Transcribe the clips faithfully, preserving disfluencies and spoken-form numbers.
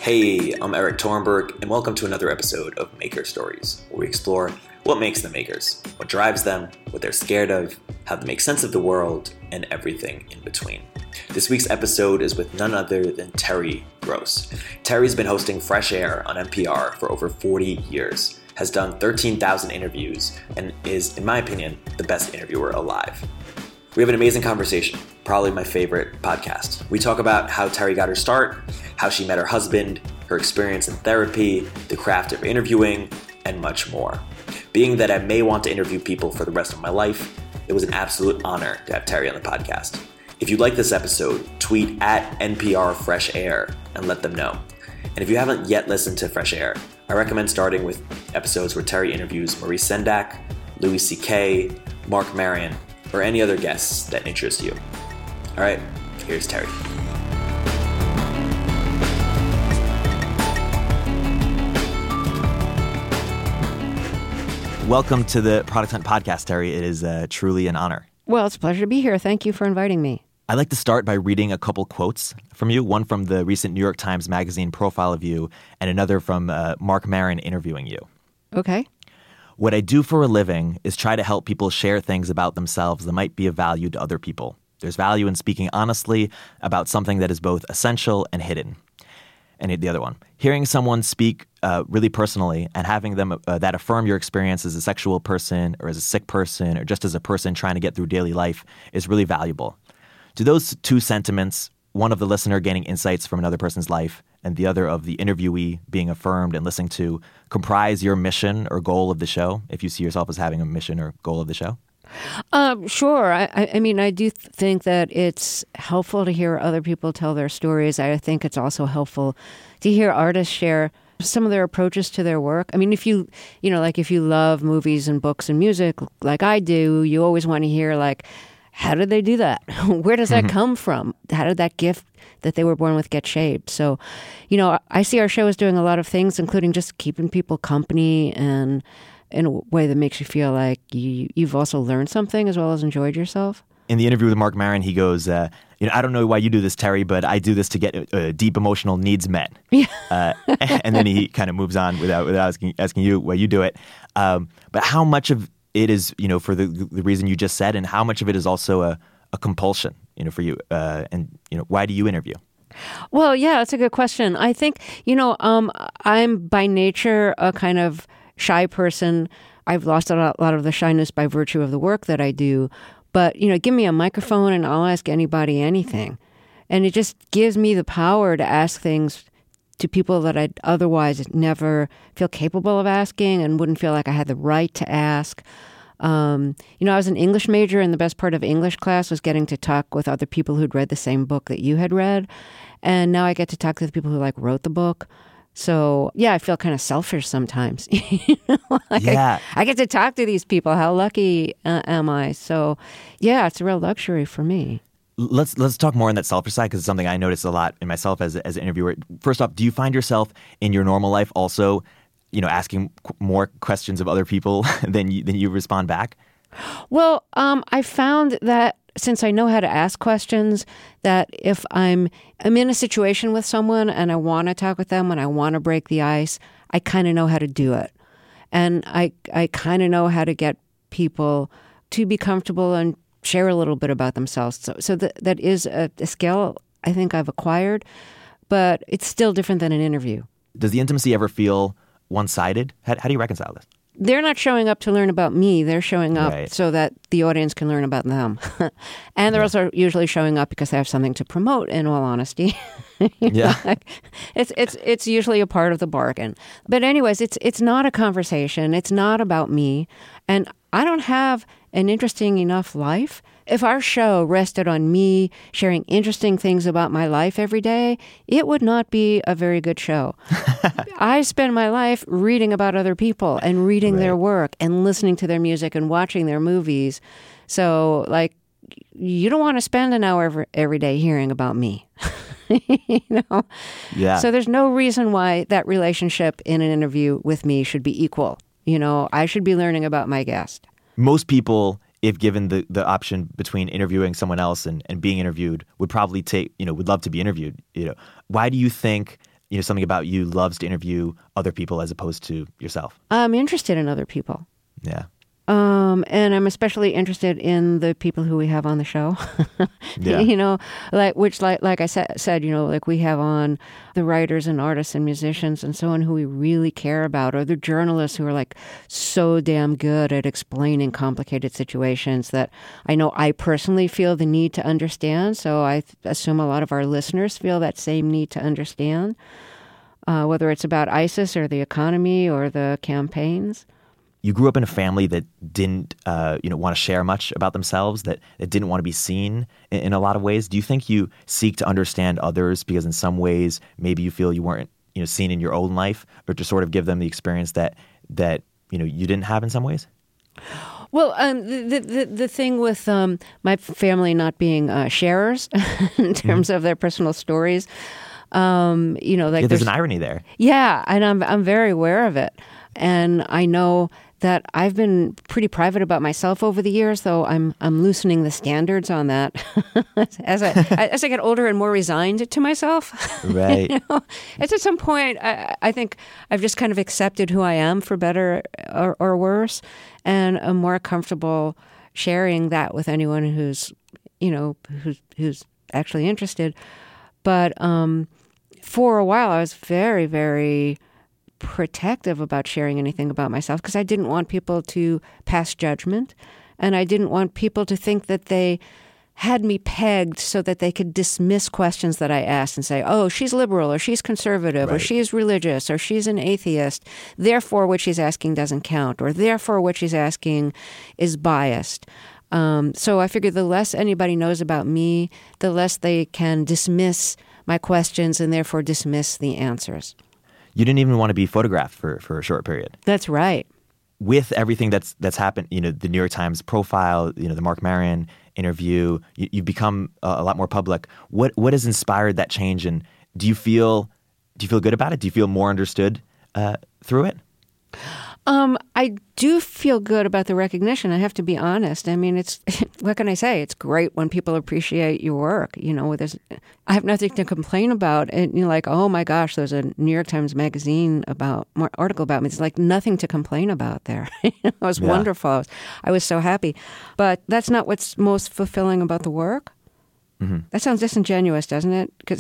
Hey, I'm Eric Tornberg, and welcome to another episode of Maker Stories, where we explore what makes them makers, what drives them, what they're scared of, how they make sense of the world, and everything in between. This week's episode is with none other than Terry Gross. Terry's been hosting Fresh Air on N P R for over forty years, has done thirteen thousand interviews, and is, in my opinion, the best interviewer alive. We have an amazing conversation, probably my favorite podcast. We talk about how Terry got her start, how she met her husband, her experience in therapy, the craft of interviewing, and much more. Being that I may want to interview people for the rest of my life, it was an absolute honor to have Terry on the podcast. If you like this episode, tweet at N P R Fresh Air and let them know. And if you haven't yet listened to Fresh Air, I recommend starting with episodes where Terry interviews Maurice Sendak, Louis C K, Marc Maron, or any other guests that interest you. All right, here's Terry. Welcome to the Product Hunt podcast, Terry. It is uh, truly an honor. Well, it's a pleasure to be here. Thank you for inviting me. I'd like to start by reading a couple quotes from you, one from the recent New York Times Magazine profile of you, and another from uh, Marc Maron interviewing you. Okay. What I do for a living is try to help people share things about themselves that might be of value to other people. There's value in speaking honestly about something that is both essential and hidden. And the other one, hearing someone speak uh, really personally and having them uh, that affirm your experience as a sexual person or as a sick person or just as a person trying to get through daily life is really valuable. Do those two sentiments, one of the listener gaining insights from another person's life and the other of the interviewee being affirmed and listening to, comprise your mission or goal of the show, if you see yourself as having a mission or goal of the show? Um, sure. I, I mean, I do th- think that it's helpful to hear other people tell their stories. I think it's also helpful to hear artists share some of their approaches to their work. I mean, if you, you know, like if you love movies and books and music like I do, you always want to hear like, how did they do that? Where does that come from? How did that gift that they were born with get shaped? So, you know, I see our show as doing a lot of things, including just keeping people company and in a way that makes you feel like you, you've also learned something as well as enjoyed yourself. In the interview with Marc Maron, he goes, uh, you know, I don't know why you do this, Terry, but I do this to get uh, deep emotional needs met. Yeah. uh, and then he kind of moves on without, without asking, asking you why you do it. Um, but how much of it is, you know, for the the reason you just said, and how much of it is also a, a compulsion, you know, for you? Uh, and, you know, why do you interview? Well, yeah, that's a good question. I think, you know, um, I'm by nature a kind of shy person. I've lost a lot, a lot of the shyness by virtue of the work that I do. But, you know, give me a microphone and I'll ask anybody anything. And it just gives me the power to ask things to people that I'd otherwise never feel capable of asking and wouldn't feel like I had the right to ask. Um, you know, I was an English major, and the best part of English class was getting to talk with other people who'd read the same book that you had read. And now I get to talk to the people who, like, wrote the book. So, yeah, I feel kind of selfish sometimes. you know, like yeah. I, I get to talk to these people. How lucky uh, am I? So, yeah, it's a real luxury for me. Let's let's talk more on that selfish side, because it's something I notice a lot in myself as as an interviewer. First off, do you find yourself in your normal life also, you know, asking qu- more questions of other people than you, than you respond back? Well, um, I found that since I know how to ask questions, that if I'm I'm in a situation with someone and I want to talk with them and I want to break the ice, I kind of know how to do it, and I I kind of know how to get people to be comfortable and share a little bit about themselves. So, so that that is a, a skill I think I've acquired, but it's still different than an interview. Does the intimacy ever feel one-sided? How, how do you reconcile this? They're not showing up to learn about me. They're showing up right. so that the audience can learn about them. And they're yeah. also usually showing up because they have something to promote, in all honesty. yeah. Like, it's it's it's usually a part of the bargain. But anyways, it's it's not a conversation. It's not about me. And I don't have an interesting enough life. If our show rested on me sharing interesting things about my life every day, it would not be a very good show. I spend my life reading about other people and reading right. their work and listening to their music and watching their movies. So, like, you don't want to spend an hour every, every day hearing about me. you know? Yeah. So there's no reason why that relationship in an interview with me should be equal. You know, I should be learning about my guest. Most people, if given the, the option between interviewing someone else and, and being interviewed, would probably take, you know, would love to be interviewed. You know, why do you think you know, something about you loves to interview other people as opposed to yourself? I'm interested in other people. Yeah. Um, and I'm especially interested in the people who we have on the show. Yeah. You know, like which, like like I sa- said, you know, like we have on the writers and artists and musicians and so on who we really care about, or the journalists who are like so damn good at explaining complicated situations that I know I personally feel the need to understand. So I th- assume a lot of our listeners feel that same need to understand, uh, whether it's about ISIS or the economy or the campaigns. You grew up in a family that didn't, uh, you know, want to share much about themselves, that, that didn't want to be seen in, in a lot of ways. Do you think you seek to understand others because in some ways maybe you feel you weren't, you know, seen in your own life, or to sort of give them the experience that that you know you didn't have in some ways? Well, um, the, the the thing with um, my family not being uh, sharers in terms mm-hmm. of their personal stories, um, you know, like yeah, there's, there's an irony there. Yeah, and I'm I'm very aware of it, and I know that I've been pretty private about myself over the years, though I'm I'm loosening the standards on that as I as I get older and more resigned to myself. Right. You know? It's at some point I, I think I've just kind of accepted who I am, for better or, or worse, and I'm more comfortable sharing that with anyone who's you know who's who's actually interested. But um, for a while, I was very very protective about sharing anything about myself because I didn't want people to pass judgment, and I didn't want people to think that they had me pegged so that they could dismiss questions that I asked and say, oh, she's liberal, or she's conservative, right. or she's religious, or she's an atheist, therefore what she's asking doesn't count, or therefore what she's asking is biased. Um, so I figured the less anybody knows about me, the less they can dismiss my questions and therefore dismiss the answers. You didn't even want to be photographed for, for a short period. That's right. With everything that's that's happened, you know, the New York Times profile, you know, the Marc Maron interview, you, you've become a, a lot more public. What what has inspired that change, and do you feel do you feel good about it? Do you feel more understood uh, through it? Um, I do feel good about the recognition. I have to be honest. I mean, it's what can I say? It's great when people appreciate your work. You know, there's I have nothing to complain about. And you're like, oh my gosh, there's a New York Times magazine about article about me. It's like nothing to complain about there. It was yeah. wonderful. I was, I was so happy. But that's not what's most fulfilling about the work. Mm-hmm. That sounds disingenuous, doesn't it? Because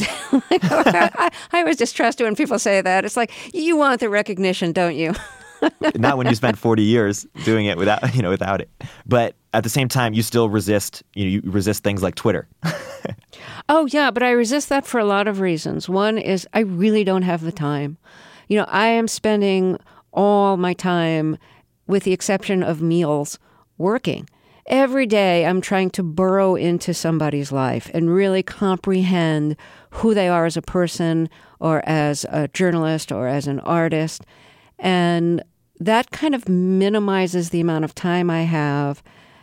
I, I always distrust it when people say that. It's like, you want the recognition, don't you? Not when you spent forty years doing it without, you know, without it. But at the same time, you still resist, you know, you resist things like Twitter. Oh, yeah, but I resist that for a lot of reasons. One is I really don't have the time. You know, I am spending all my time, with the exception of meals, working. Every day I'm trying to burrow into somebody's life and really comprehend who they are as a person or as a journalist or as an artist. And that kind of minimizes the amount of time I have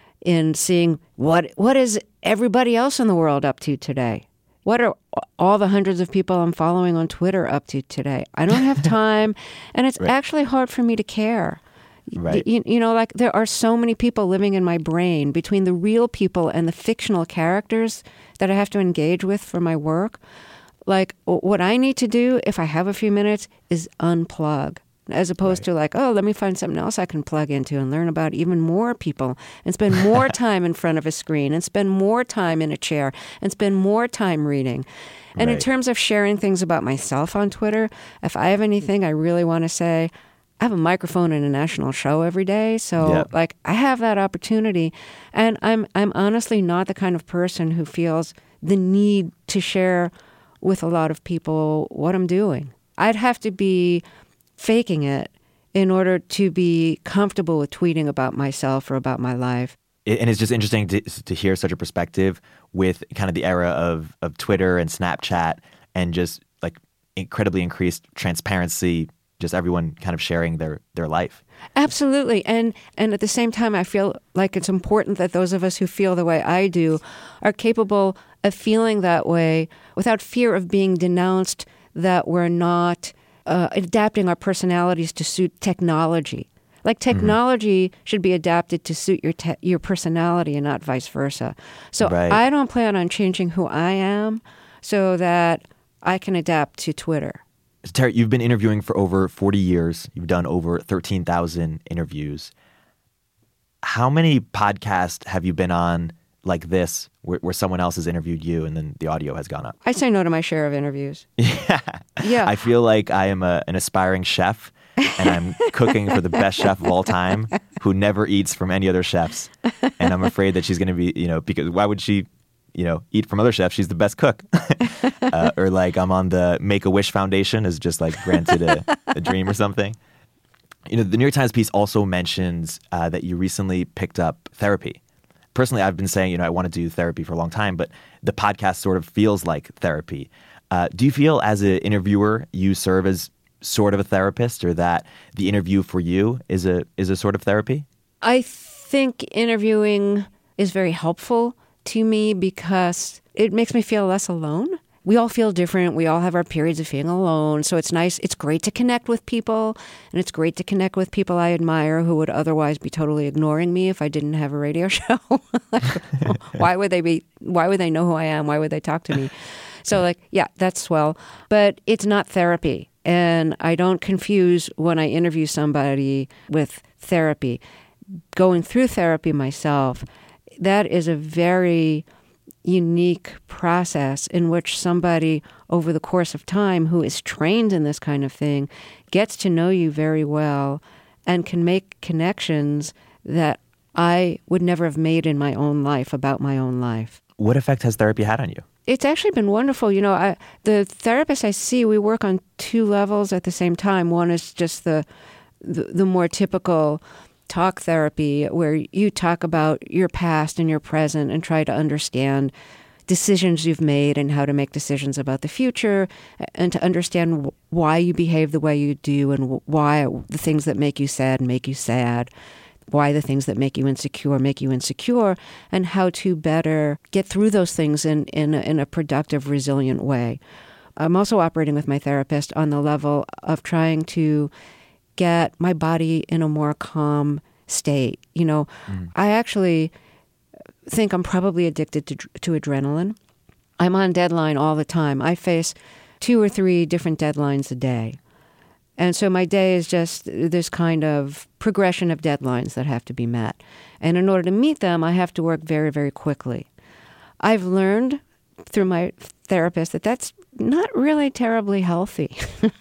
in seeing what what is everybody else in the world up to today. What are all the hundreds of people I'm following on Twitter up to today? I don't have time, and it's right. actually hard for me to care. Right. You, you know, like there are so many people living in my brain between the real people and the fictional characters that I have to engage with for my work. Like what I need to do, if I have a few minutes, is unplug. As opposed right. to like, oh, let me find something else I can plug into and learn about even more people and spend more time in front of a screen and spend more time in a chair and spend more time reading. And right. in terms of sharing things about myself on Twitter, if I have anything I really want to say, I have a microphone in a national show every day. So yep. like I have that opportunity. And I'm I'm honestly not the kind of person who feels the need to share with a lot of people what I'm doing. I'd have to be faking it in order to be comfortable with tweeting about myself or about my life. And it's just interesting to, to hear such a perspective with kind of the era of, of Twitter and Snapchat and just like incredibly increased transparency, just everyone kind of sharing their, their life. Absolutely. And and at the same time, I feel like it's important that those of us who feel the way I do are capable of feeling that way without fear of being denounced that we're not Uh, adapting our personalities to suit technology. Like technology mm-hmm. should be adapted to suit your te- your personality and not vice versa. So right. I don't plan on changing who I am so that I can adapt to Twitter. Tara, you've been interviewing for over forty years. You've done over thirteen thousand interviews. How many podcasts have you been on like this where, where someone else has interviewed you and then the audio has gone up? I say no to my share of interviews. Yeah. Yeah. I feel like I am a, an aspiring chef and I'm cooking for the best chef of all time who never eats from any other chefs. And I'm afraid that she's going to be, you know, because why would she, you know, eat from other chefs? She's the best cook. uh, or like I'm on the Make-A-Wish Foundation is just like granted a, a dream or something. You know, the New York Times piece also mentions uh, that you recently picked up therapy. Personally, I've been saying, you know, I want to do therapy for a long time, but the podcast sort of feels like therapy. Uh, do you feel as an interviewer you serve as sort of a therapist, or that the interview for you is a is a sort of therapy? I think interviewing is very helpful to me because it makes me feel less alone. We all feel different. We all have our periods of feeling alone. So it's nice. It's great to connect with people, and it's great to connect with people I admire who would otherwise be totally ignoring me if I didn't have a radio show. Like, why would they be? Why would they know who I am? Why would they talk to me? So like, yeah, that's swell. But it's not therapy. And I don't confuse when I interview somebody with therapy. Going through therapy myself, that is a very unique process in which somebody over the course of time who is trained in this kind of thing gets to know you very well and can make connections that I would never have made in my own life about my own life. What effect has therapy had on you? It's actually been wonderful. You know, I, the therapists I see, we work on two levels at the same time. One is just the the, the more typical talk therapy where you talk about your past and your present and try to understand decisions you've made and how to make decisions about the future, and to understand why you behave the way you do and why the things that make you sad make you sad, why the things that make you insecure make you insecure, and how to better get through those things in, in, a, in a productive, resilient way. I'm also operating with my therapist on the level of trying to get my body in a more calm state. You know, mm. I actually think I'm probably addicted to, to adrenaline. I'm on deadline all the time. I face two or three different deadlines a day. And so my day is just this kind of progression of deadlines that have to be met. And in order to meet them, I have to work very, very quickly. I've learned through my therapist that that's not really terribly healthy.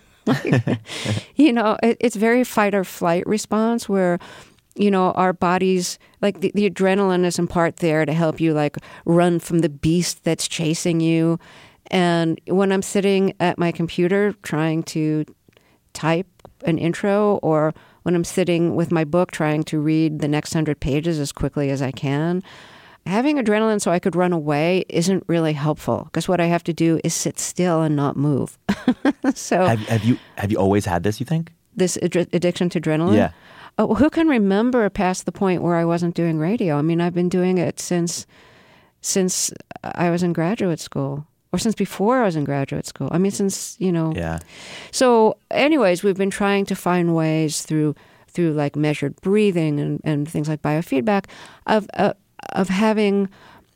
Like, you know, it, it's very fight or flight response where, you know, our bodies, like the, the adrenaline is in part there to help you like run from the beast that's chasing you. And when I'm sitting at my computer trying to type an intro, or when I'm sitting with my book trying to read the next hundred pages as quickly as I can, having adrenaline so I could run away isn't really helpful, because what I have to do is sit still and not move. So have, have you have you always had this, you think? This ad- addiction to adrenaline? Yeah. Oh, who can remember past the point where I wasn't doing radio? I mean, I've been doing it since since I was in graduate school, or since before I was in graduate school. I mean, since, you know. Yeah. So anyways, we've been trying to find ways through through like measured breathing and, and things like biofeedback of uh, of having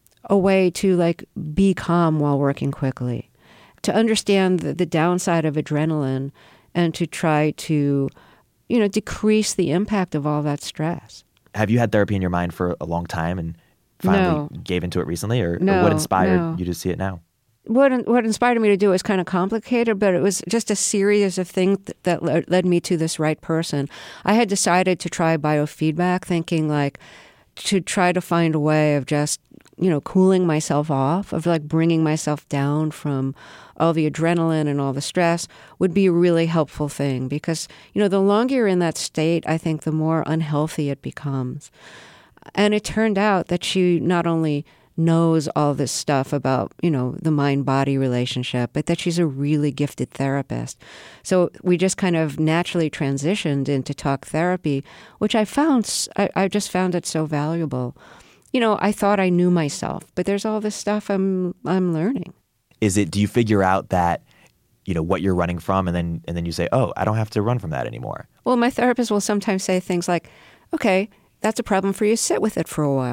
a way to like be calm while working quickly, to understand the, the downside of adrenaline and to try to, you know, decrease the impact of all that stress. Have you had therapy in your mind for a long time and finally No. gave into it recently? Or, No, or what inspired no. you to see it now? What what inspired me to do it was kind of complicated, but it was just a series of things that led me to this right person. I had decided to try biofeedback, thinking like to try to find a way of just, you know, cooling myself off, of like bringing myself down from all the adrenaline and all the stress would be a really helpful thing. Because, you know, the longer you're in that state, I think the more unhealthy it becomes. And it turned out that she not only knows all this stuff about, you know, the mind-body relationship, but that she's a really gifted therapist. So we just kind of naturally transitioned into talk therapy, which I found, I, I just found it so valuable. You know, I thought I knew myself, but there's all this stuff I'm I'm learning. Is it, do you figure out that, you know, what you're running from, and then and then you say, oh, I don't have to run from that anymore? Well, my therapist will sometimes say things like, okay, that's a problem for you. Sit with it for a while.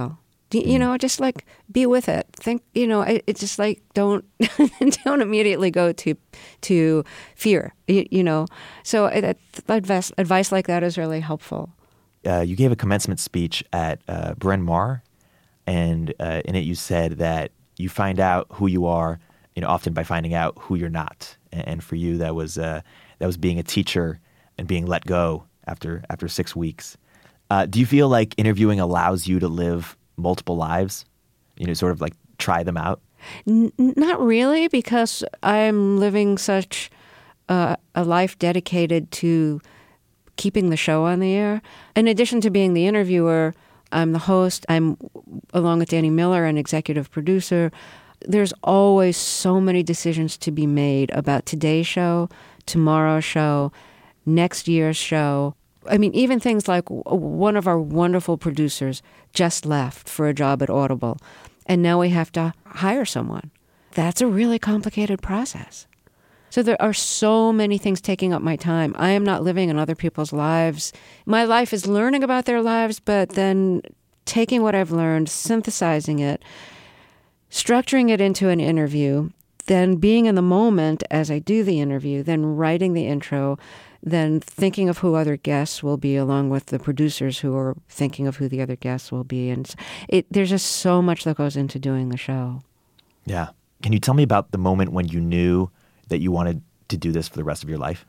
You, you know, just like be with it. Think, you know, it, it's just like don't don't immediately go to to fear. You, you know, so it, advice advice like that is really helpful. Uh, you gave a commencement speech at uh, Bryn Mawr, and uh, in it you said that you find out who you are, you know, often by finding out who you're not. And, and for you, that was uh, that was being a teacher and being let go after after six weeks. Uh, do you feel like interviewing allows you to live multiple lives? You know, sort of like try them out? N- not really, because I'm living such uh, a life dedicated to keeping the show on the air. In addition to being the interviewer, I'm the host. I'm, along with Danny Miller, an executive producer. There's always so many decisions to be made about today's show, tomorrow's show, next year's show. I mean, even things like one of our wonderful producers just left for a job at Audible, and now we have to hire someone. That's a really complicated process. So there are so many things taking up my time. I am not living in other people's lives. My life is learning about their lives, but then taking what I've learned, synthesizing it, structuring it into an interview, then being in the moment as I do the interview, then writing the intro, then thinking of who other guests will be, along with the producers who are thinking of who the other guests will be. And it, there's just so much that goes into doing the show. Yeah. Can you tell me about the moment when you knew that you wanted to do this for the rest of your life?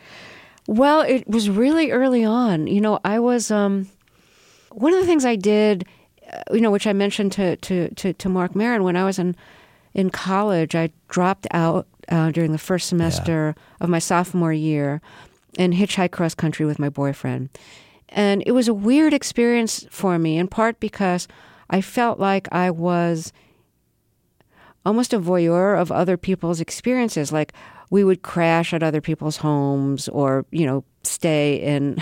Well, it was really early on. You know, I was, um, one of the things I did, uh, you know, which I mentioned to, to, to, to Marc Maron, when I was in, in college, I dropped out uh, during the first semester yeah. of my sophomore year and hitchhiked cross country with my boyfriend. And it was a weird experience for me, in part because I felt like I was almost a voyeur of other people's experiences. Like we would crash at other people's homes, or, you know, stay in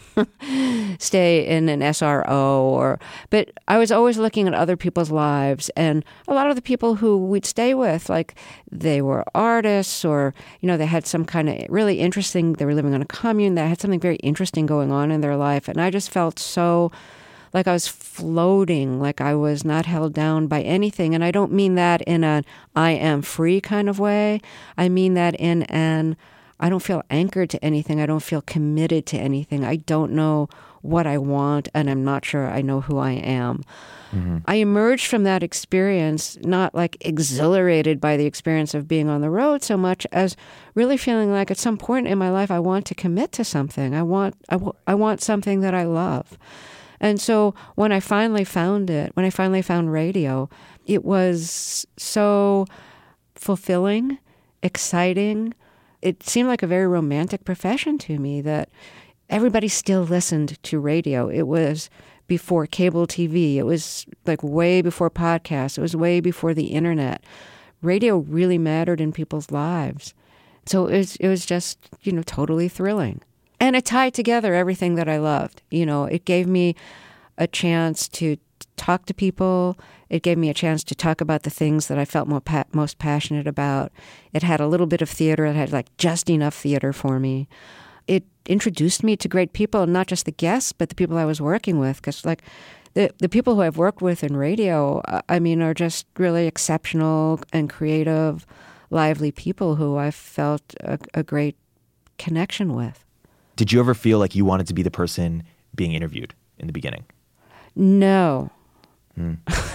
stay in an S R O, or but I was always looking at other people's lives, and a lot of the people who we'd stay with, like they were artists, or, you know, they had some kind of really interesting, they were living on a commune that had something very interesting going on in their life. And I just felt so like I was floating, like I was not held down by anything. And I don't mean that in an I am free kind of way. I mean that in an I don't feel anchored to anything. I don't feel committed to anything. I don't know what I want, and I'm not sure I know who I am. Mm-hmm. I emerged from that experience not like exhilarated by the experience of being on the road so much as really feeling like at some point in my life I want to commit to something. I want I, w- I want something that I love. And so when I finally found it, when I finally found radio, it was so fulfilling, exciting. It seemed like a very romantic profession to me, that everybody still listened to radio. It was before cable T V. It was like way before podcasts. It was way before the internet. Radio really mattered in people's lives. So it was, it was just, you know, totally thrilling. And it tied together everything that I loved. You know, it gave me a chance to talk to people. It gave me a chance to talk about the things that I felt more pa- most passionate about. It had a little bit of theater. It had like just enough theater for me. It introduced me to great people, and not just the guests, but the people I was working with. Because like the, the people who I've worked with in radio, I mean, are just really exceptional and creative, lively people who I felt a, a great connection with. Did you ever feel like you wanted to be the person being interviewed in the beginning? No. Hmm.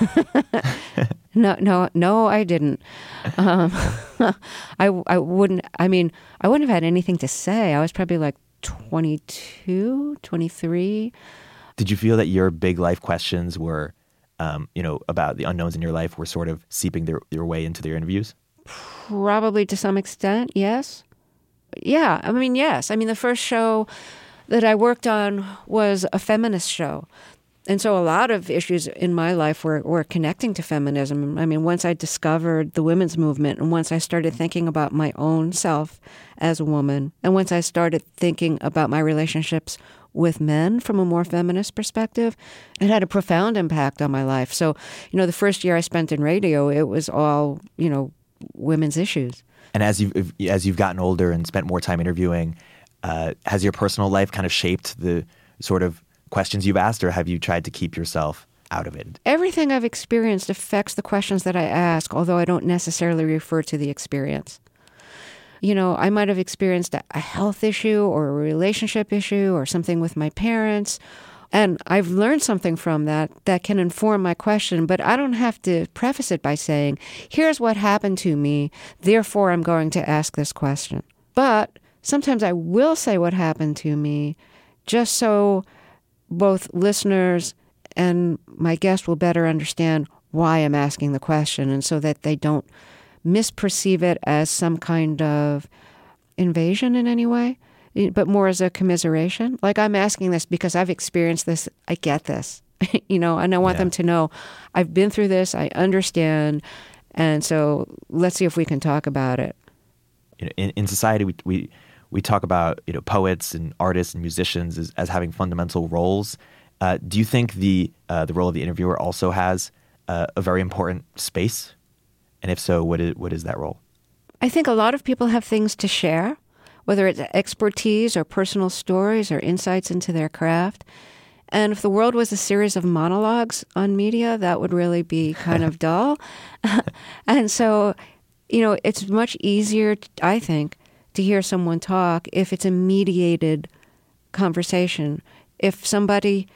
no, no, no, I didn't. Um, I, I wouldn't, I mean, I wouldn't have had anything to say. I was probably like twenty-two, twenty-three. Did you feel that your big life questions were, um, you know, about the unknowns in your life were sort of seeping their, their way into their interviews? Probably to some extent, yes. Yeah, I mean, yes. I mean, the first show that I worked on was a feminist show. And so a lot of issues in my life were, were connecting to feminism. I mean, once I discovered the women's movement, and once I started thinking about my own self as a woman, and once I started thinking about my relationships with men from a more feminist perspective, it had a profound impact on my life. So, you know, the first year I spent in radio, it was all, you know, women's issues. And as you've, as you've gotten older and spent more time interviewing, uh, has your personal life kind of shaped the sort of questions you've asked, or have you tried to keep yourself out of it? Everything I've experienced affects the questions that I ask, although I don't necessarily refer to the experience. You know, I might have experienced a, a health issue or a relationship issue or something with my parents, and I've learned something from that that can inform my question, but I don't have to preface it by saying, here's what happened to me, therefore I'm going to ask this question. But sometimes I will say what happened to me just so both listeners and my guest will better understand why I'm asking the question, and so that they don't misperceive it as some kind of invasion in any way, but more as a commiseration. Like, I'm asking this because I've experienced this. I get this, you know, and I want Yeah. them to know I've been through this. I understand. And so let's see if we can talk about it. You know, in, in society, we, we we talk about, you know, poets and artists and musicians as, as having fundamental roles. Uh, do you think the uh, the role of the interviewer also has uh, a very important space? And if so, what is what is that role? I think a lot of people have things to share, whether it's expertise or personal stories or insights into their craft. And if the world was a series of monologues on media, that would really be kind of dull. And so, you know, it's much easier, I think, to hear someone talk if it's a mediated conversation. If somebody,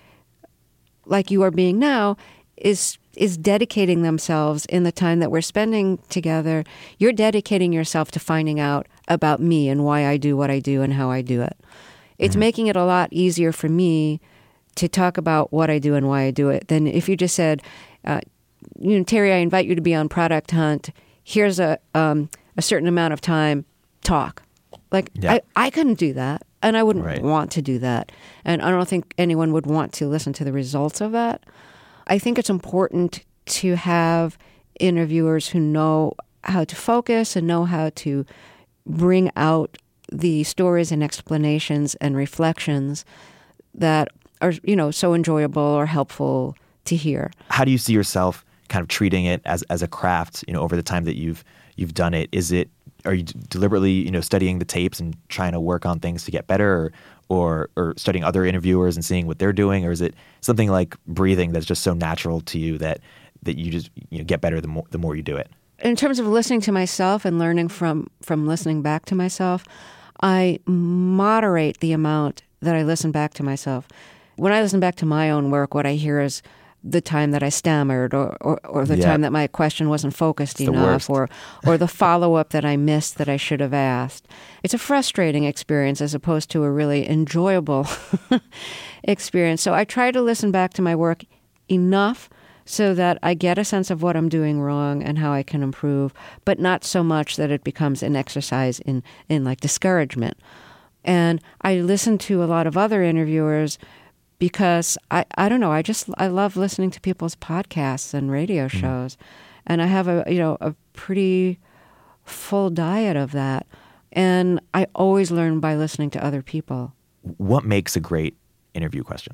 like you are being now, is is dedicating themselves in the time that we're spending together, you're dedicating yourself to finding out about me and why I do what I do and how I do it. It's mm-hmm. making it a lot easier for me to talk about what I do and why I do it than if you just said, uh, you know, Terry, I invite you to be on Product Hunt. Here's a um, a certain amount of time, talk. Like, yeah. I, I couldn't do that, and I wouldn't right. want to do that. And I don't think anyone would want to listen to the results of that. I think it's important to have interviewers who know how to focus and know how to bring out the stories and explanations and reflections that are, you know, so enjoyable or helpful to hear. How do you see yourself kind of treating it as as a craft, you know, over the time that you've you've done it? Is it, are you deliberately, you know, studying the tapes and trying to work on things to get better, or or or studying other interviewers and seeing what they're doing? Or is it something like breathing that's just so natural to you that that you just, you know, get better the more the more you do it? In terms of listening to myself and learning from from listening back to myself, I moderate the amount that I listen back to myself. When I listen back to my own work, what I hear is the time that I stammered, or, or, or the yeah. time that my question wasn't focused it's enough, or or the follow-up that I missed that I should have asked. It's a frustrating experience as opposed to a really enjoyable experience. So I try to listen back to my work enough so that I get a sense of what I'm doing wrong and how I can improve, but not so much that it becomes an exercise in, in like discouragement. And I listen to a lot of other interviewers because I, I don't know, I just, I love listening to people's podcasts and radio shows. Mm. And I have a, you know, a pretty full diet of that. And I always learn by listening to other people. What makes a great interview question?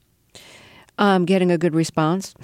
Um, getting a good response.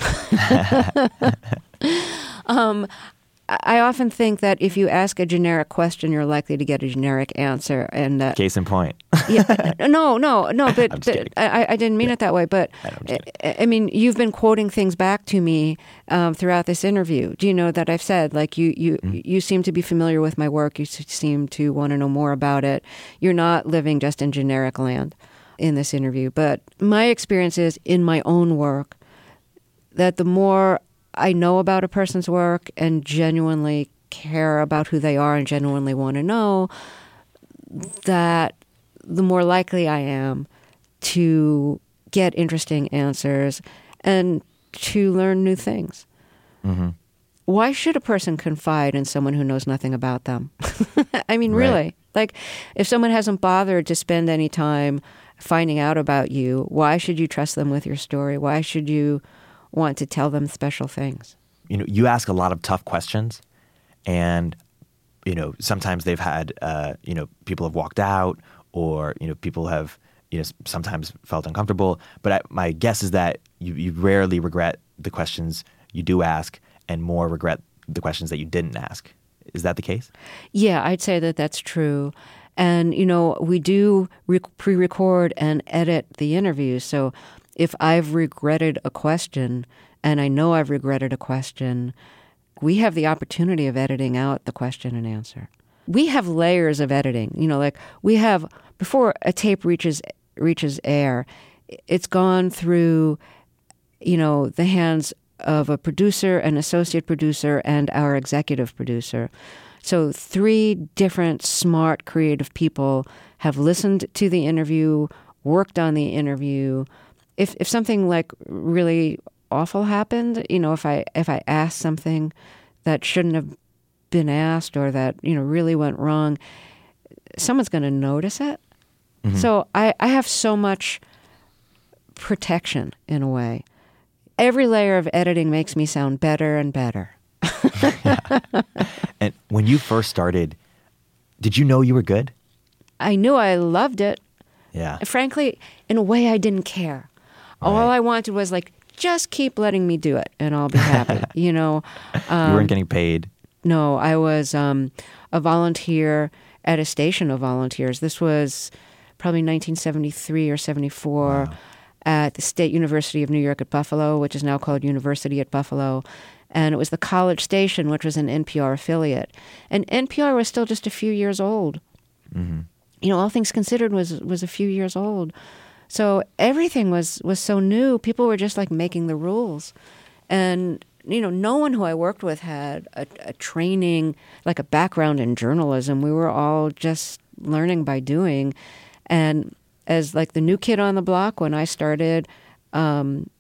um, I often think that if you ask a generic question, you're likely to get a generic answer. And uh, case in point. yeah, no, no, no. But, but I, I didn't mean yeah. it that way. But I, I mean, you've been quoting things back to me um, throughout this interview. Do you know that I've said, like, you, you, mm. you seem to be familiar with my work. You seem to want to know more about it. You're not living just in generic land in this interview. But my experience is in my own work that the more I know about a person's work and genuinely care about who they are and genuinely want to know, that the more likely I am to get interesting answers and to learn new things. Mm-hmm. Why should a person confide in someone who knows nothing about them? I mean, right. really. Like, if someone hasn't bothered to spend any time finding out about you, why should you trust them with your story? Why should you want to tell them special things? You know, you ask a lot of tough questions, and, you know, sometimes they've had, uh, you know, people have walked out, or, you know, people have, you know, sometimes felt uncomfortable. But I, my guess is that you, you rarely regret the questions you do ask, and more regret the questions that you didn't ask. Is that the case? Yeah, I'd say that that's true. And, you know, we do re- pre-record and edit the interviews. So if I've regretted a question, and I know I've regretted a question, we have the opportunity of editing out the question and answer. We have layers of editing. You know, like we have, before a tape reaches reaches air, it's gone through, you know, the hands of a producer, an associate producer, and our executive producer. So three different smart, creative people have listened to the interview, worked on the interview. If if something like really awful happened, you know, if I if I asked something that shouldn't have been asked or that, you know, really went wrong, someone's going to notice it. Mm-hmm. So I, I have so much protection in a way. Every layer of editing makes me sound better and better. And when you first started, did you know you were good? I knew I loved it. Yeah. Frankly, in a way, I didn't care. Right. All I wanted was like, just keep letting me do it and I'll be happy. You know, um, you weren't getting paid. No, I was um, a volunteer at a station of volunteers. This was probably nineteen seventy-three or seventy-four wow. at the State University of New York at Buffalo, which is now called University at Buffalo. And it was the College Station, which was an N P R affiliate. And N P R was still just a few years old. Mm-hmm. You know, all things considered was was a few years old. So everything was, was so new. People were just like making the rules. And, you know, no one who I worked with had a, a training, like a background in journalism. We were all just learning by doing. And as like the new kid on the block, when I started, um,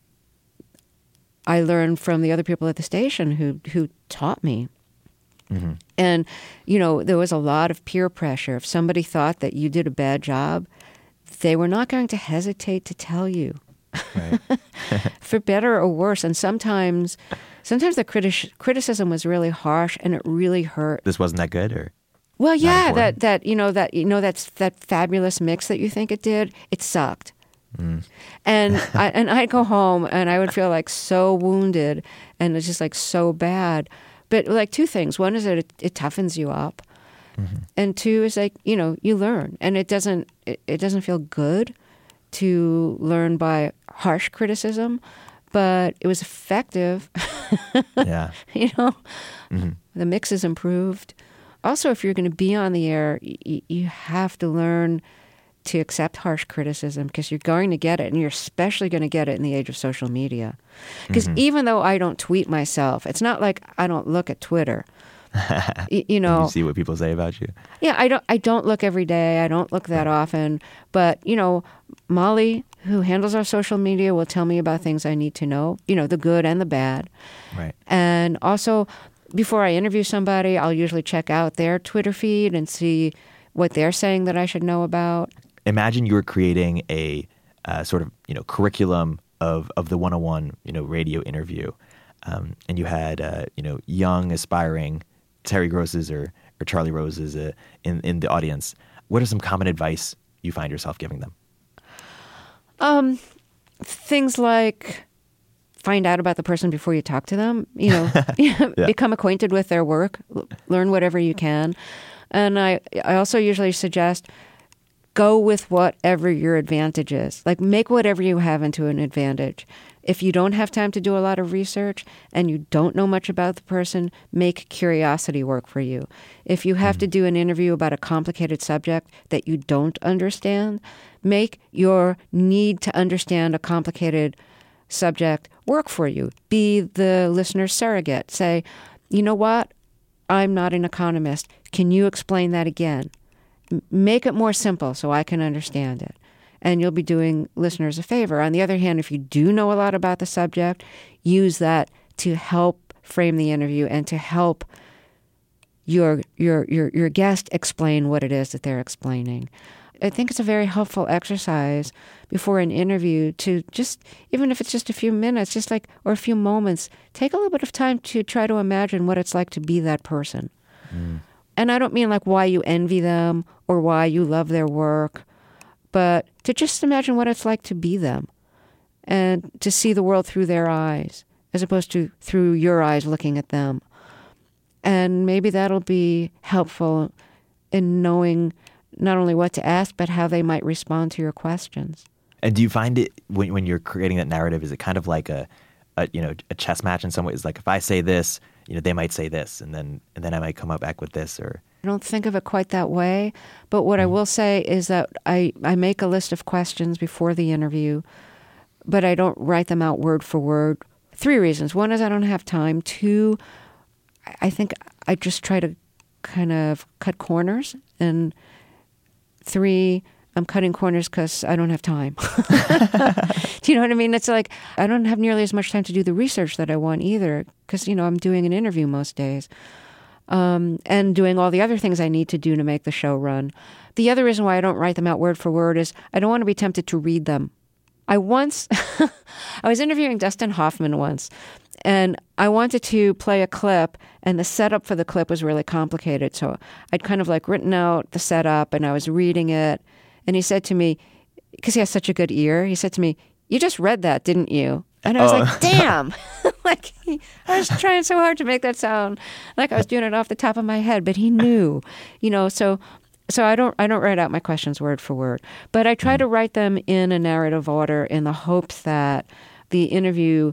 I learned from the other people at the station who who taught me. Mm-hmm. And, you know, there was a lot of peer pressure. If somebody thought that you did a bad job, they were not going to hesitate to tell you, right. For better or worse. And sometimes, sometimes the criti- criticism was really harsh, and it really hurt. This wasn't that good, or well, yeah, that that you know that you know that's that fabulous mix that you think it did. It sucked. Mm. And I, and I'd go home and I would feel like so wounded, and it's just like so bad. But like two things. One is that it, it toughens you up. Mm-hmm. And two is like, you know, you learn. And it doesn't it, it doesn't feel good to learn by harsh criticism, but it was effective. Yeah. You know, mm-hmm. The mix is improved. Also, if you're going to be on the air, y- you have to learn to accept harsh criticism, because you're going to get it, and you're especially going to get it in the age of social media. Because mm-hmm. even though I don't tweet myself, it's not like I don't look at Twitter. y- you know, you see what people say about you. Yeah, I don't. I don't look every day. I don't look that right. often. But you know, Molly, who handles our social media, will tell me about things I need to know. You know, the good and the bad. Right. And also, before I interview somebody, I'll usually check out their Twitter feed and see what they're saying that I should know about. Imagine you were creating a uh, sort of, you know, curriculum of, of the one oh one, you know, radio interview. Um, and you had, uh, you know, young, aspiring Terry Grosses or, or Charlie Roses uh, in, in the audience. What are some common advice you find yourself giving them? Um, things like find out about the person before you talk to them, you know, yeah. Become acquainted with their work, learn whatever you can. And I, I also usually suggest go with whatever your advantage is. Like, make whatever you have into an advantage. If you don't have time to do a lot of research and you don't know much about the person, make curiosity work for you. If you have mm-hmm. to do an interview about a complicated subject that you don't understand, make your need to understand a complicated subject work for you. Be the listener's surrogate. Say, you know what? I'm not an economist. Can you explain that again? Make it more simple so I can understand it. And you'll be doing listeners a favor. On the other hand, if you do know a lot about the subject, use that to help frame the interview and to help your your your your guest explain what it is that they're explaining. I think it's a very helpful exercise before an interview to just, even if it's just a few minutes, just like, or a few moments, take a little bit of time to try to imagine what it's like to be that person. Mm. And I don't mean like why you envy them or why you love their work, but to just imagine what it's like to be them and to see the world through their eyes as opposed to through your eyes looking at them. And maybe that'll be helpful in knowing not only what to ask, but how they might respond to your questions. And do you find it when when you're creating that narrative, is it kind of like a, a you know a chess match in some ways? Like if I say this, you know, they might say this, and then and then I might come up back with this, or I don't think of it quite that way. But what mm-hmm. I will say is that I, I make a list of questions before the interview, but I don't write them out word for word. Three reasons. One is I don't have time. Two, I think I just try to kind of cut corners. And three, I'm cutting corners because I don't have time. Do you know what I mean? It's like I don't have nearly as much time to do the research that I want either because, you know, I'm doing an interview most days um, and doing all the other things I need to do to make the show run. The other reason why I don't write them out word for word is I don't want to be tempted to read them. I once, I was interviewing Dustin Hoffman once, and I wanted to play a clip, and the setup for the clip was really complicated. So I'd kind of like written out the setup, and I was reading it. And he said to me, because he has such a good ear, he said to me, "You just read that, didn't you?" And I was oh. like, damn. Like, he, I was trying so hard to make that sound like I was doing it off the top of my head, but he knew, you know, so... So I don't I don't write out my questions word for word, but I try to write them in a narrative order in the hopes that the interview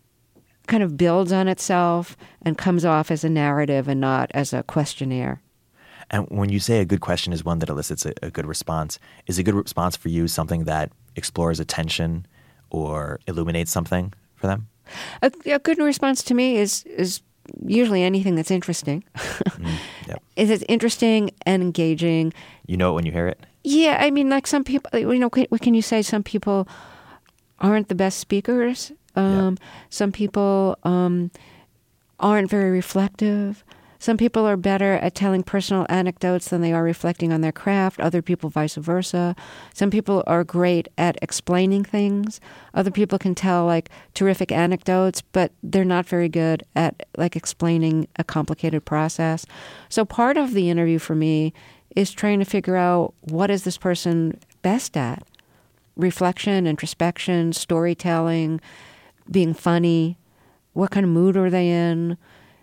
kind of builds on itself and comes off as a narrative and not as a questionnaire. And when you say a good question is one that elicits a, a good response, is a good response for you something that explores a tension or illuminates something for them? A, a good response to me is is usually anything that's interesting. mm, yep. Is it interesting and engaging? You know it when you hear it? Yeah, I mean, like some people, you know, what can you say? Some people aren't the best speakers. Um, yeah. Some people um, aren't very reflective. Some people are better at telling personal anecdotes than they are reflecting on their craft. Other people, vice versa. Some people are great at explaining things. Other people can tell like terrific anecdotes, but they're not very good at like explaining a complicated process. So part of the interview for me is trying to figure out what is this person best at? Reflection, introspection, storytelling, being funny. What kind of mood are they in?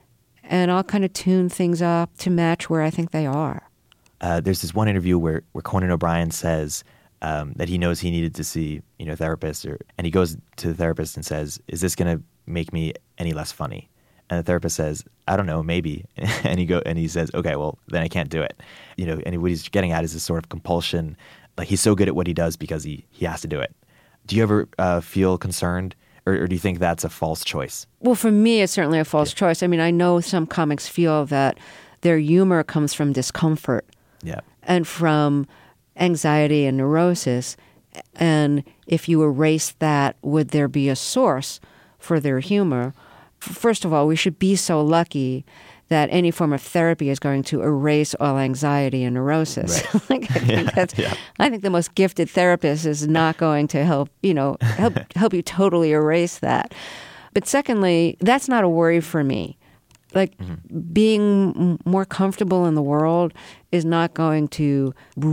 And I'll kind of tune things up to match where I think they are. Uh, there's this one interview where, where Conan O'Brien says um, that he knows he needed to see, you know, a therapist, or, and he goes to the therapist and says, "Is this going to make me any less funny?" And the therapist says, "I don't know, maybe." and he go and he says, "Okay, well, then I can't do it." You know, and what he's getting at is this sort of compulsion, like he's so good at what he does because he he has to do it. Do you ever uh, feel concerned? Or, or do you think that's a false choice? Well, for me, it's certainly a false yeah. choice. I mean, I know some comics feel that their humor comes from discomfort yeah. and from anxiety and neurosis. And if you erase that, would there be a source for their humor? First of all, we should be so lucky that any form of therapy is going to erase all anxiety and neurosis. Right. like, I, think yeah, that's, yeah. I think the most gifted therapist is not going to help, you know, help help you totally erase that. But secondly, that's not a worry for me. Like mm-hmm. being m- more comfortable in the world is not going to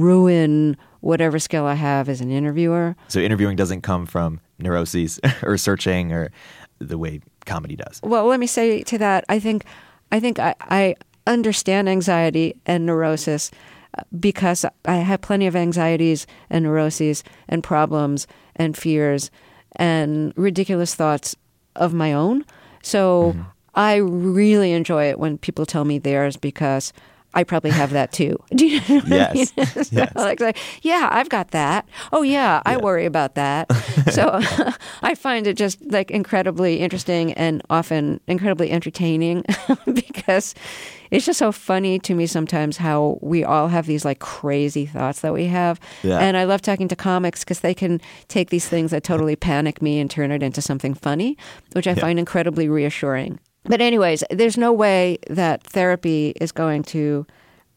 ruin whatever skill I have as an interviewer. So interviewing doesn't come from neuroses or searching or the way comedy does. Well, let me say to that, I think I think I, I understand anxiety and neurosis because I have plenty of anxieties and neuroses and problems and fears and ridiculous thoughts of my own. So mm-hmm. I really enjoy it when people tell me theirs because I probably have that too. Do you know what yes. I mean? so yes. Like, like, yeah, I've got that. Oh, yeah, I yeah. worry about that. So I find it just like incredibly interesting and often incredibly entertaining because it's just so funny to me sometimes how we all have these like crazy thoughts that we have. Yeah. And I love talking to comics because they can take these things that totally panic me and turn it into something funny, which I yeah. find incredibly reassuring. But anyways, there's no way that therapy is going to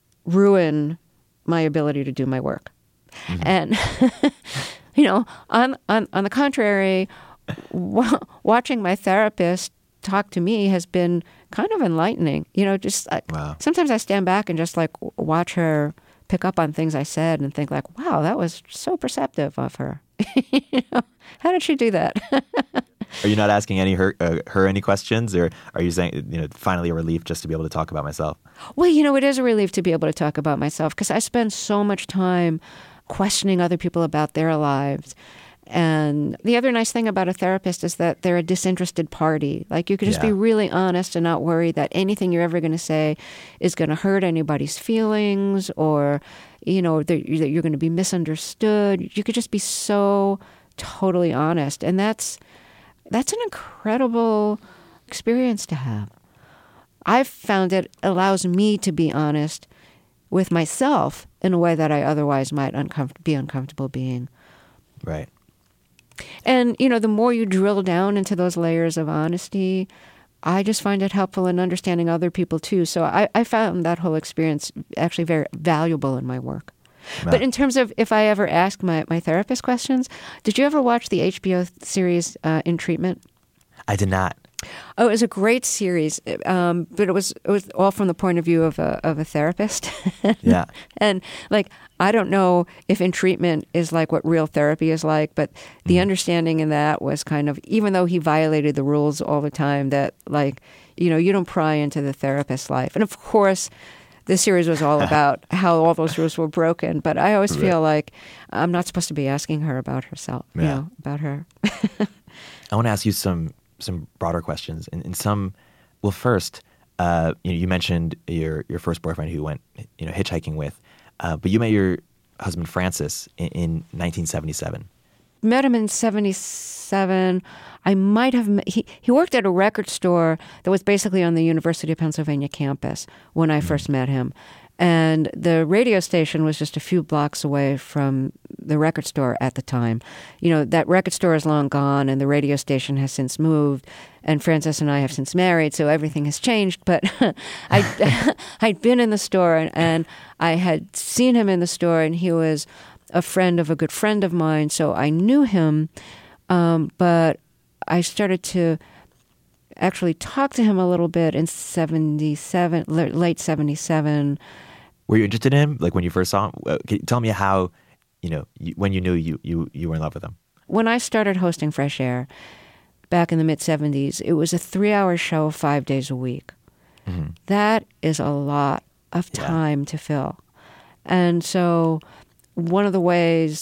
ruin my ability to do my work. Mm-hmm. And, you know, on, on, on the contrary, w- watching my therapist talk to me has been kind of enlightening. You know, just like, wow. sometimes I stand back and just like watch her pick up on things I said and think like, wow, that was so perceptive of her. You know, how did she do that? Are you not asking any her uh, her any questions, or are you saying, you know, finally a relief just to be able to talk about myself? Well, you know, it is a relief to be able to talk about myself because I spend so much time questioning other people about their lives. And the other nice thing about a therapist is that they're a disinterested party. Like you could just Yeah. be really honest and not worry that anything you're ever going to say is going to hurt anybody's feelings or, you know, that you- that you're going to be misunderstood. You could just be so totally honest. And that's that's an incredible experience to have. I've found it allows me to be honest with myself in a way that I otherwise might uncomfort- be uncomfortable being. Right. And, you know, the more you drill down into those layers of honesty, I just find it helpful in understanding other people too. So I, I found that whole experience actually very valuable in my work. Wow. But in terms of if I ever ask my, my therapist questions, did you ever watch the H B O series uh, In Treatment? I did not. Oh, it was a great series, um, but it was it was all from the point of view of a of a therapist. Yeah. And like, I don't know if In Treatment is like what real therapy is like, but the Mm-hmm. understanding in that was kind of, even though he violated the rules all the time, that like, you know, you don't pry into the therapist's life. And of course, this series was all about how all those rules were broken. But I always Right. feel like I'm not supposed to be asking her about herself, you Yeah. know, about her. I want to ask you some some broader questions, and, and some. Well, first, uh, you know, you mentioned your your first boyfriend who you went, you know, hitchhiking with, uh, but you met your husband Francis in, in nineteen seventy-seven. Met him in seventy-seven. I might have met, he he worked at a record store that was basically on the University of Pennsylvania campus when I first met him. And the radio station was just a few blocks away from the record store at the time. You know, that record store is long gone and the radio station has since moved. And Francis and I have since married, so everything has changed. But I'd, I'd been in the store and, and I had seen him in the store, and he was a friend of a good friend of mine, so I knew him. Um, but I started to actually talk to him a little bit in seventy-seven, late seventy-seven. Were you interested in him, like when you first saw him? Uh, Can you tell me how, you know, you, when you knew you, you you were in love with him? When I started hosting Fresh Air back in the mid-seventies, it was a three-hour show five days a week. Mm-hmm. That is a lot of Yeah. time to fill. And so one of the ways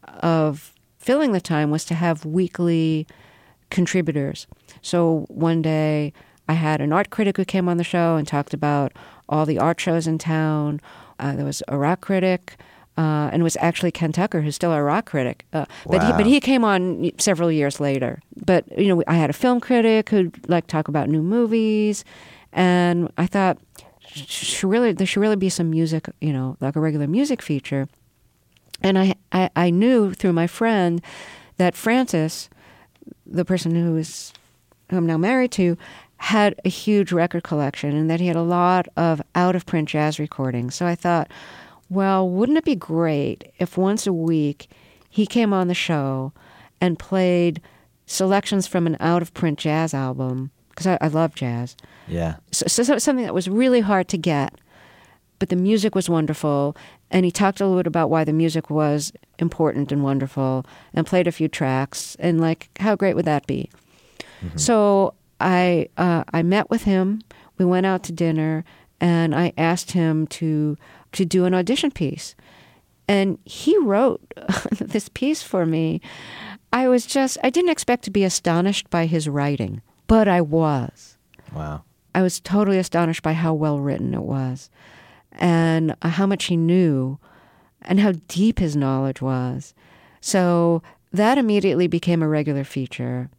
of filling the time was to have weekly contributors. So one day I had an art critic who came on the show and talked about all the art shows in town. Uh, there was a rock critic, uh, and it was actually Ken Tucker, who's still a rock critic. Uh, but he, Wow. but he came on several years later. But you know, I had a film critic who'd like talk about new movies, and I thought, should really there should really be some music, you know, like a regular music feature. And I, I, I knew through my friend that Francis, the person who is who I'm now married to, had a huge record collection and that he had a lot of out-of-print jazz recordings. So I thought, well, wouldn't it be great if once a week he came on the show and played selections from an out-of-print jazz album, because I, I love jazz. Yeah. So, so something that was really hard to get, but the music was wonderful. And he talked a little bit about why the music was important and wonderful and played a few tracks. And like, how great would that be? Mm-hmm. So I uh, I met with him. We went out to dinner, and I asked him to to do an audition piece. And he wrote this piece for me. I was just, I didn't expect to be astonished by his writing, but I was. Wow. I was totally astonished by how well written it was, and how much he knew, and how deep his knowledge was. So that immediately became a regular feature.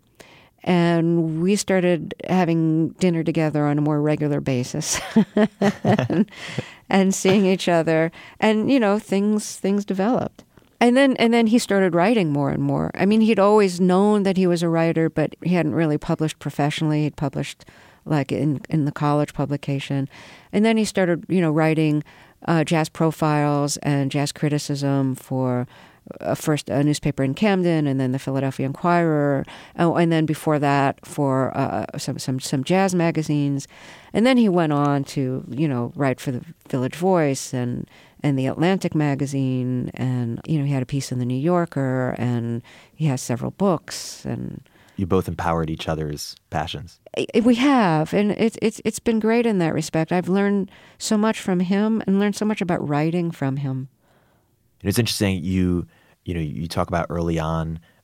And we started having dinner together on a more regular basis and, and seeing each other. And, you know, things things developed. And then and then he started writing more and more. I mean, he'd always known that he was a writer, but he hadn't really published professionally. He'd published like in, in the college publication. And then he started, you know, writing uh, jazz profiles and jazz criticism for Uh, first a newspaper in Camden, and then the Philadelphia Inquirer, oh, and then before that for uh, some some some jazz magazines, and then he went on to you know write for the Village Voice and and the Atlantic magazine, and you know he had a piece in the New Yorker, and he has several books, and You both empowered each other's passions. we have, and it's it's it's been great in that respect. I've learned so much from him, and learned so much about writing from him. It's interesting. You, you know, you talk about early on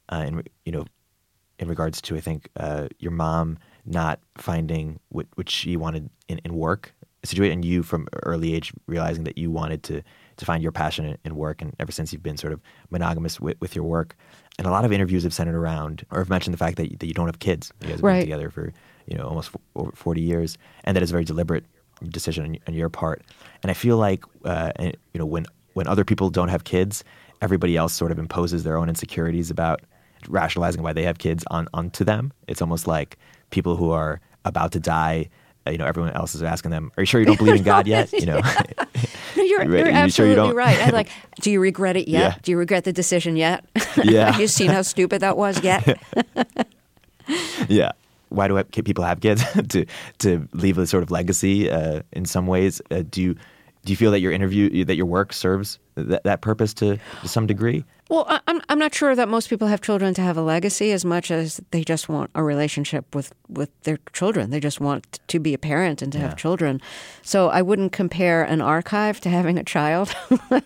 uh, in you know, in regards to I think uh, your mom not finding what, what she wanted in, in work situation, and you from early age realizing that you wanted to to find your passion in, in work, and ever since you've been sort of monogamous with, with your work. And a lot of interviews have centered around, or have mentioned the fact that you, that you don't have kids. You guys have right. been together for you know almost over forty years, and that is a very deliberate decision on, on your part. And I feel like uh, you know when when other people don't have kids, everybody else sort of imposes their own insecurities about rationalizing why they have kids on onto them. It's almost like people who are about to die. You know, everyone else is asking them, "Are you sure you don't believe in God yet?" You know, no, you're, right? you're you absolutely sure you right. I'm like, do you regret it yet? Yeah. Do you regret the decision yet? Yeah. Have you seen how stupid that was yet? Yeah. Why do people have kids? to to leave a sort of legacy uh, in some ways. Uh, do you do you feel that your interview, that your work serves that, that purpose to, to some degree? Well, I'm I'm not sure that most people have children to have a legacy as much as they just want a relationship with, with their children. They just want to be a parent and to yeah. have children. So I wouldn't compare an archive to having a child.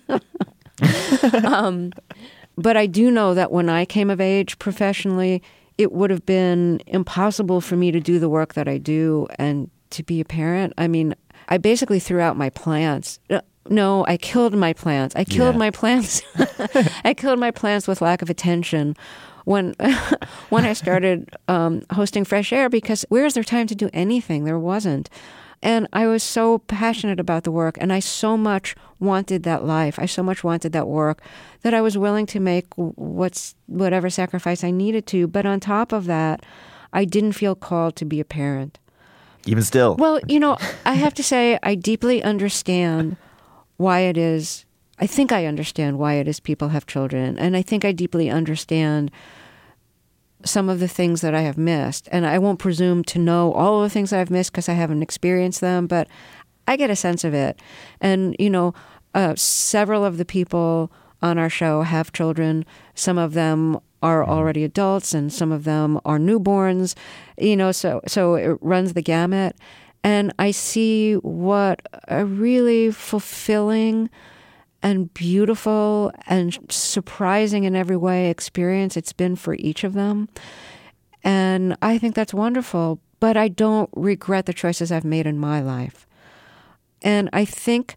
um, but I do know that when I came of age professionally, it would have been impossible for me to do the work that I do and to be a parent. I mean, I basically threw out my plants. No, I killed my plants. I killed yeah. my plants. I killed my plants with lack of attention when when I started um, hosting Fresh Air, because where is there time to do anything? There wasn't. And I was so passionate about the work, and I so much wanted that life. I so much wanted that work that I was willing to make what's whatever sacrifice I needed to. But on top of that, I didn't feel called to be a parent. Even still. Well, you know, I have to say I deeply understand why it is, I think I understand why it is people have children. And I think I deeply understand some of the things that I have missed. And I won't presume to know all of the things that I've missed because I haven't experienced them, but I get a sense of it. And, you know, uh, several of the people on our show have children. Some of them are already adults and some of them are newborns, you know, so, so it runs the gamut. And I see what a really fulfilling and beautiful and surprising in every way experience it's been for each of them. And I think that's wonderful, but I don't regret the choices I've made in my life. And I think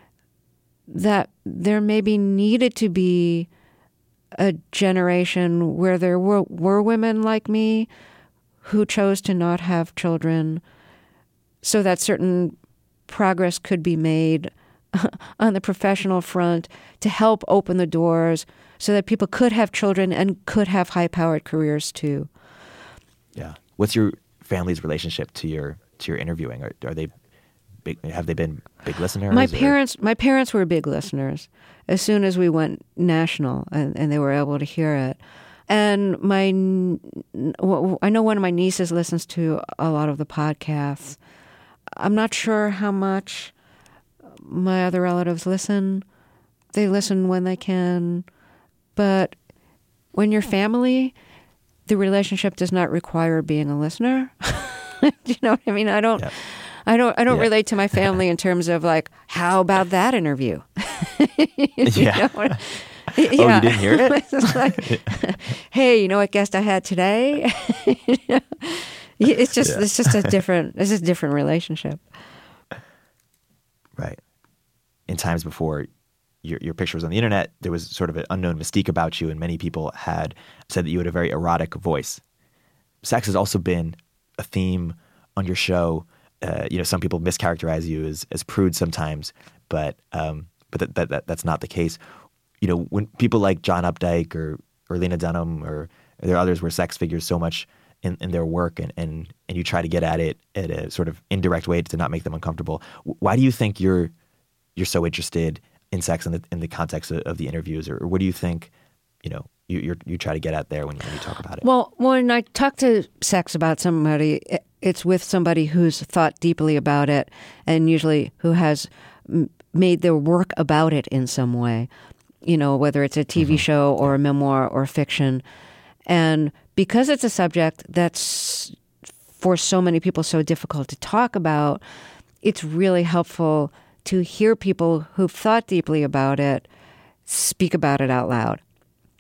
that there maybe needed to be a generation where there were, were women like me who chose to not have children, so that certain progress could be made on the professional front to help open the doors so that people could have children and could have high-powered careers too. Yeah. What's your family's relationship to your to your interviewing? Are, are they big? Have they been big listeners? My or? parents, my parents were big listeners. As soon as we went national, and, and they were able to hear it. And my, I know one of my nieces listens to a lot of the podcasts. I'm not sure how much my other relatives listen. They listen when they can. But when you're family, the relationship does not require being a listener. Do you know what I mean? I don't, yep. I don't, I don't yeah. relate to my family in terms of like, how about that interview? yeah. Know? Yeah. Oh, you didn't hear it? It's like, hey, you know what guest I had today? It's just yeah. it's just a different it's just a different relationship. Right. In times before your your picture was on the internet, there was sort of an unknown mystique about you, and many people had said that you had a very erotic voice. Sex has also been a theme on your show. Uh, you know, some people mischaracterize you as as prude sometimes, but um, but that, that, that that's not the case. You know, when people like John Updike or or Lena Dunham or, or there are others where sex figures so much in, in their work, and, and, and you try to get at it at a sort of indirect way to not make them uncomfortable. Why do you think you're you're so interested in sex in the in the context of, of the interviews, or, or what do you think, you know, you you're, you try to get at there when you, when you talk about it? Well, when I talk to sex about somebody, it's with somebody who's thought deeply about it, and usually who has made their work about it in some way. You know, whether it's a T V mm-hmm. show or a memoir or fiction. And because it's a subject that's for so many people so difficult to talk about, it's really helpful to hear people who've thought deeply about it speak about it out loud.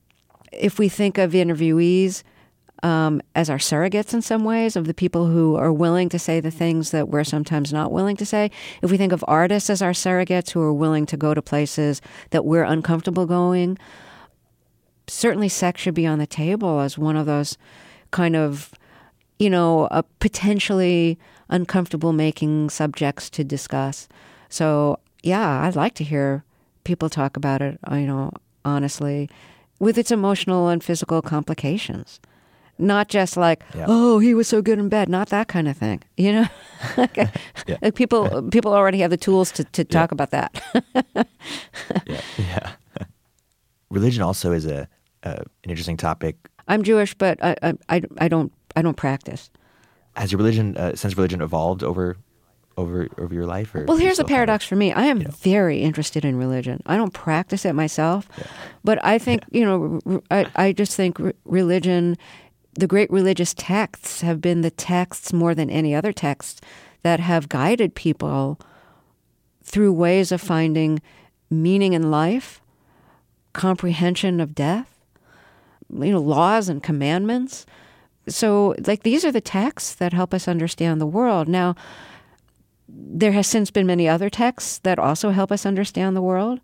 if we think of interviewees um, as our surrogates in some ways, of the people who are willing to say the things that we're sometimes not willing to say, if we think of artists as our surrogates who are willing to go to places that we're uncomfortable going, certainly sex should be on the table as one of those kind of, you know, uh, potentially uncomfortable making subjects to discuss. So, yeah, I'd like to hear people talk about it, you know, honestly, with its emotional and physical complications. Not just like, yeah. oh, he was so good in bed. Not that kind of thing, you know? like, yeah. like people people already have the tools to, to talk yeah. about that. yeah. yeah. Religion also is a uh, an interesting topic. I'm Jewish, but I I, I don't I don't practice. Has your religion, uh, since religion evolved over over over your life? Or well, here's a paradox kind of, for me. I am you know. very interested in religion. I don't practice it myself, yeah. but I think, yeah. you know, I, I just think religion, the great religious texts have been the texts more than any other texts that have guided people through ways of finding meaning in life, comprehension of death, you know, laws and commandments. So, like, these are the texts that help us understand the world. Now, there has since been many other texts that also help us understand the world.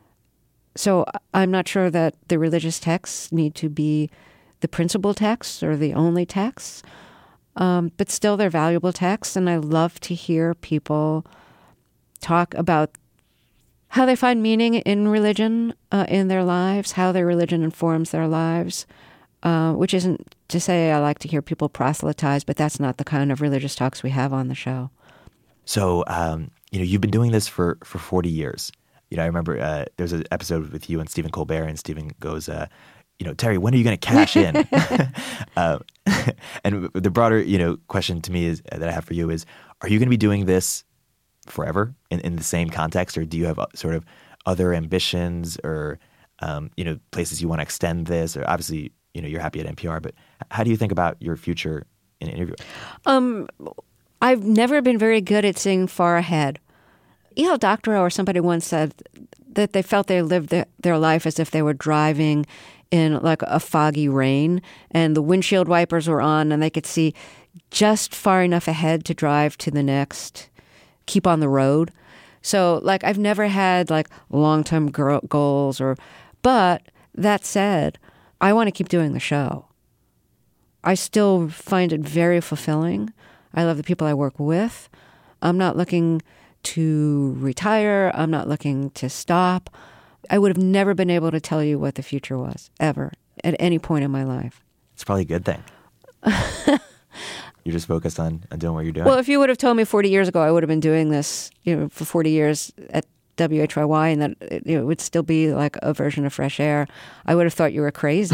So I'm not sure that the religious texts need to be the principal texts or the only texts, um, but still they're valuable texts, and I love to hear people talk about how they find meaning in religion uh, in their lives, how their religion informs their lives, uh, which isn't to say I like to hear people proselytize, but that's not the kind of religious talks we have on the show. So, um, you know, you've been doing this for, for forty years. You know, I remember uh, there's an episode with you and Stephen Colbert, and Stephen goes, uh, you know, Terry, when are you going to cash in? uh, and the broader, you know, question to me is that I have for you is, are you going to be doing this forever in, in the same context, or do you have sort of other ambitions or, um, you know, places you want to extend this? Or obviously, you know, you're happy at N P R, but how do you think about your future in interviewing? Um. I've never been very good at seeing far ahead. E L. Doctorow or somebody once said that they felt they lived their, their life as if they were driving in like a foggy rain, and the windshield wipers were on and they could see just far enough ahead to drive to the next, keep on the road. So like I've never had like long-term goals or, but that said, I want to keep doing the show. I still find it very fulfilling. I love the people I work with. I'm not looking to retire. I'm not looking to stop. I would have never been able to tell you what the future was, ever, at any point in my life. It's probably a good thing. You're just focused on, on doing what you're doing. Well, if you would have told me forty years ago I would have been doing this, you know, for forty years at W H Y Y, and that it, you know, it would still be like a version of Fresh Air, I would have thought you were crazy.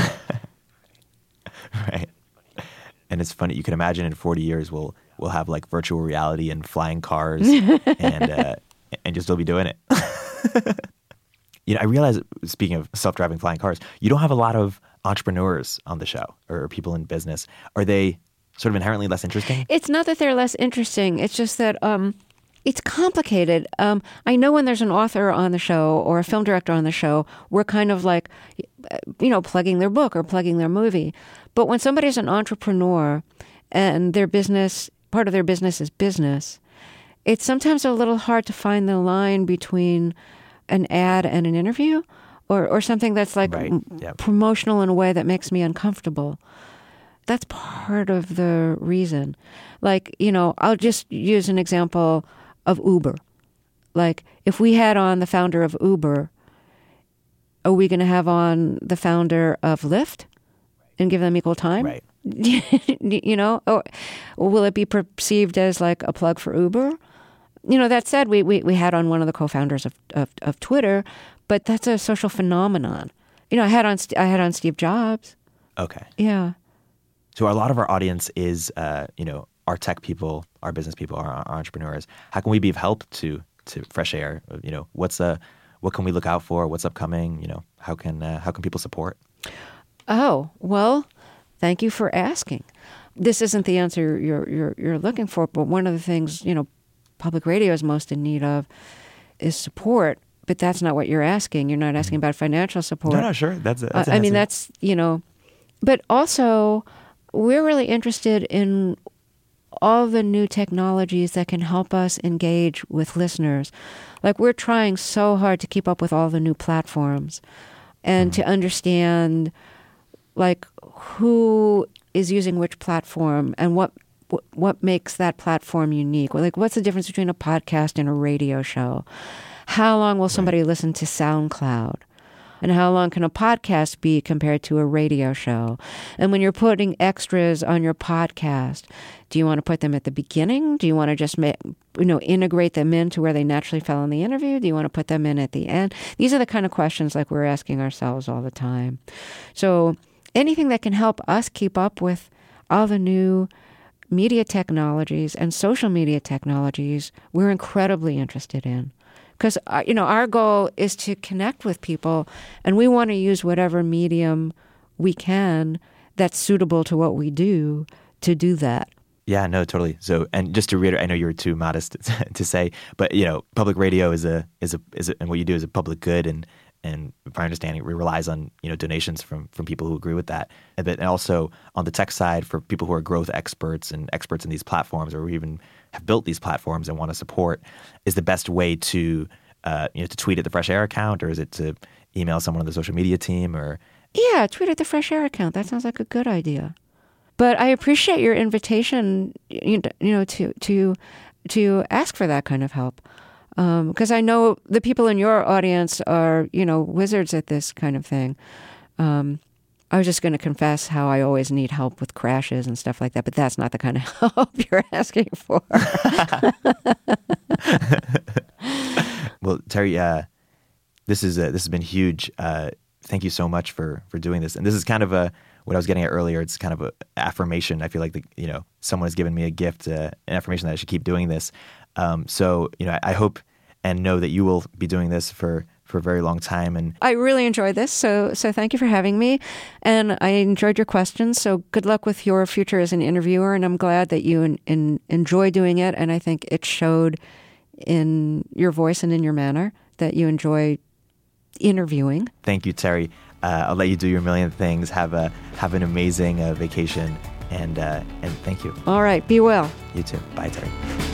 Right. And it's funny, you can imagine in forty years we'll we'll have like virtual reality and flying cars and uh, and just still be doing it. You know, I realize, speaking of self-driving flying cars, you don't have a lot of entrepreneurs on the show or people in business. Are they sort of inherently less interesting? It's not that they're less interesting. It's just that um, it's complicated. Um, I know when there's an author on the show or a film director on the show, we're kind of like, you know, plugging their book or plugging their movie. But when somebody's an entrepreneur and their business, part of their business is business, it's sometimes a little hard to find the line between an ad and an interview or, or something that's like right. Yep. promotional in a way that makes me uncomfortable. That's part of the reason. Like, you know, I'll just use an example of Uber. Like, if we had on the founder of Uber, are we going to have on the founder of Lyft and give them equal time? Right. You know, or will it be perceived as like a plug for Uber? You know, that said, we, we, we had on one of the co-founders of, of, of Twitter, but that's a social phenomenon. You know, I had on I had on Steve Jobs. Okay. Yeah. So a lot of our audience is, uh, you know, our tech people, our business people, our, our entrepreneurs. How can we be of help to to Fresh Air? You know, what's uh, what can we look out for? What's upcoming? You know, how can uh, how can people support? Oh, well, thank you for asking. This isn't the answer you're you're you're looking for, but one of the things, you know, public radio is most in need of is support but that's not what you're asking. You're not asking about financial support. No, no, sure. That's, a, that's uh, I mean, that's, you know, but also we're really interested in all the new technologies that can help us engage with listeners. Like, we're trying so hard to keep up with all the new platforms and mm-hmm. to understand, like, who is using which platform and what what makes that platform unique. Like, what's the difference between a podcast and a radio show? How long will somebody right. listen to SoundCloud? And how long can a podcast be compared to a radio show? And when you're putting extras on your podcast, do you want to put them at the beginning? Do you want to just make, you know, integrate them into where they naturally fell in the interview? Do you want to put them in at the end? These are the kind of questions like we're asking ourselves all the time. So anything that can help us keep up with all the new media technologies and social media technologies, we're incredibly interested in. Because, you know, our goal is to connect with people, and we want to use whatever medium we can that's suitable to what we do to do that. Yeah, no, totally. So, and just to reiterate, I know you were too modest to say, but, you know, public radio is a, is a, is a, and what you do is a public good, and, and from my understanding, it relies on, you know, donations from, from people who agree with that. And but also on the tech side, for people who are growth experts and experts in these platforms, or who even have built these platforms and want to support, is the best way to, uh, you know, to tweet at the Fresh Air account, or is it to email someone on the social media team, or? Yeah, tweet at the Fresh Air account. That sounds like a good idea. But I appreciate your invitation, you know, to to to ask for that kind of help. Because um, I know the people in your audience are, you know, wizards at this kind of thing. Um, I was just going to confess how I always need help with crashes and stuff like that, but that's not the kind of help you're asking for. Well, Terry, uh, this is uh, this has been huge. Uh, thank you so much for for doing this. And this is kind of a what I was getting at earlier. It's kind of an affirmation. I feel like the, you know, someone has given me a gift, uh, an affirmation that I should keep doing this. Um, so, you know, I, I hope and know that you will be doing this for, for a very long time. And I really enjoyed this. So, so thank you for having me. And I enjoyed your questions. So good luck with your future as an interviewer. And I'm glad that you in, in, enjoy doing it. And I think it showed in your voice and in your manner that you enjoy interviewing. Thank you, Terry. Uh, I'll let you do your million things. Have a, have an amazing uh, vacation. And, uh, and thank you. All right. Be well. You too. Bye, Terry.